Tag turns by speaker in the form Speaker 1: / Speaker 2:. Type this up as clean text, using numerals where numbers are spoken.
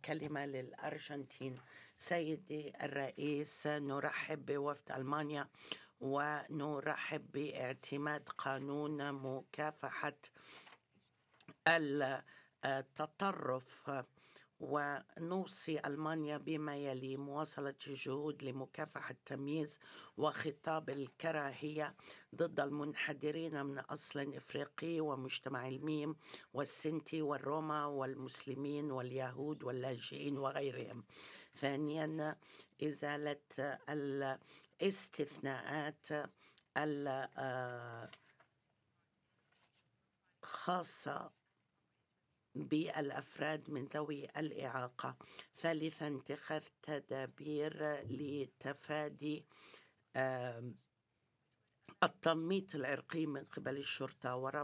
Speaker 1: كلمة للأرجنتين. سيدي الرئيس، نرحب بوفد ألمانيا ونرحب باعتماد قانون مكافحة التطرف، ونوصي ألمانيا بما يلي: مواصلة الجهود لمكافحة التمييز وخطاب الكراهية ضد المنحدرين من أصل إفريقي ومجتمع الميم والسنتي والروما والمسلمين واليهود واللاجئين وغيرهم. ثانيا، إزالة الاستثناءات الخاصة بالأفراد من ذوي الإعاقة. ثالثا، اتخاذ تدابير لتفادي التنميط العرقي من قبل الشرطة.